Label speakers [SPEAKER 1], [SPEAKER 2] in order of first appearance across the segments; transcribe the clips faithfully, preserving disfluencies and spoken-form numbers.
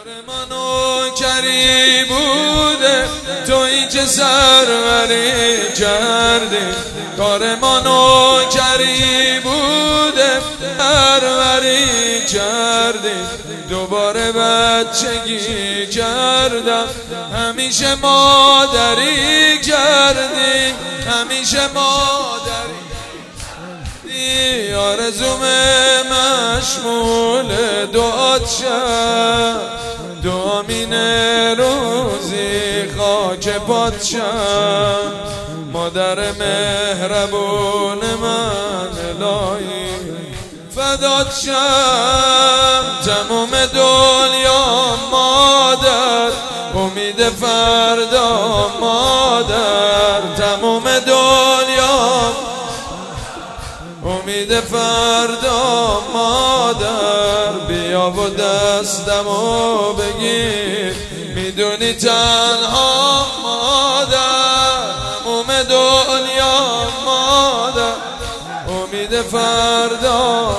[SPEAKER 1] منو کری بوده تویی که سروری کردی، کار منو کری بوده سروری کردی، دوباره بچگی کردم همیشه مادری کردی، همیشه مادری آرزوم مشمول دعات شد، دوامین روزی خاک پات شد، مادر مهربون من الهی فدات شد، تموم دنیا مادر امید فردا مادر، تموم دنیا امید فردا مادر، بیا و دستمو بگیر میدونی تنها مادر، تموم دنیا مادر امید فردا،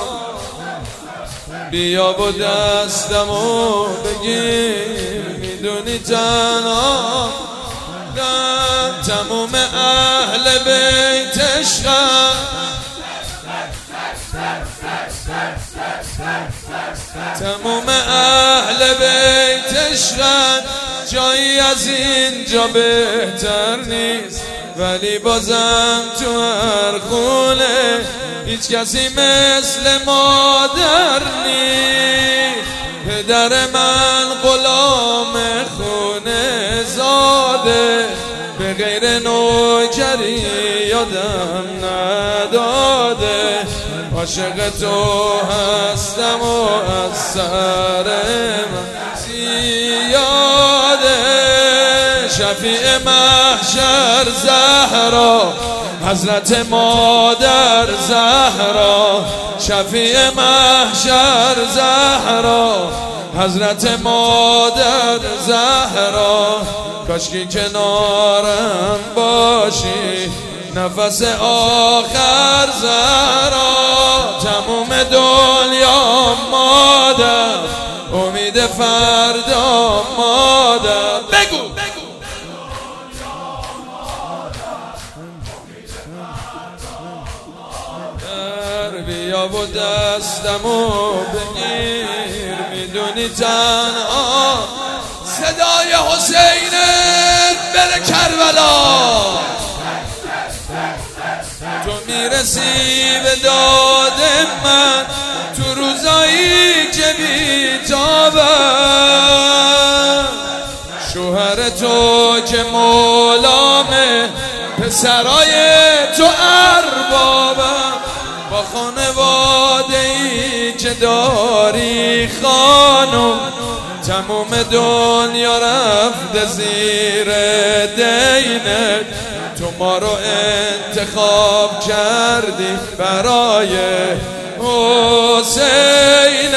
[SPEAKER 1] بیا و دستمو بگیر میدونی تنها، تموم اهل بیت عشقم، تموم اهل بیت عشقن، جایی از اینجا بهتر نیست، ولی بازم تو هر خونه هیچ کسی مثل مادر نیست. پدر من غلام خونه زاده، به غیر نوکری یادم نداده، عاشق تو هستم و از سر من زیاده، شفیع محشر زهرا حضرت مادر زهرا، شفیع محشر زهرا حضرت مادر زهرا، کاشکی کنارم باشی نفس آخر زهرا، تموم دنیا مادر امید فردا مادر، بگو بیا و دستمو بگیر میدونی تنها، صدای حسین بره کربلا، تو میرسی به داد من تو روزایی که بیتابم، شوهر تو که مولامه پسرای تو اربابم، با خانواده ای که داری خانم، تموم دنیا رفته زیر دینت، تو ما رو انتخاب کردی برای حسین،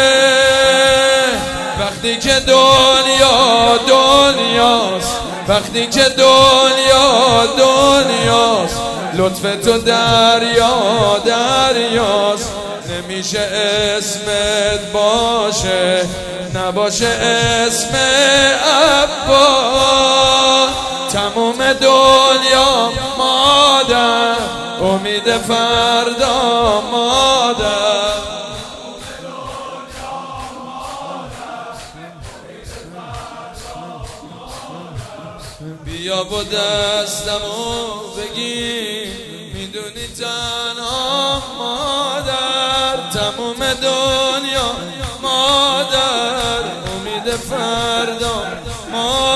[SPEAKER 1] وقتی که دنیا دنیاست، وقتی که دنیا دنیاست، لطف تو دریا دریاست، نمیشه اسمت باشه نباشه اسم ابا، تموم دنیا مادر امید فردا مادر، بیا با دستمو بگیر میدونی تنها مادر، تموم دنیا مادر امید فردا مادر.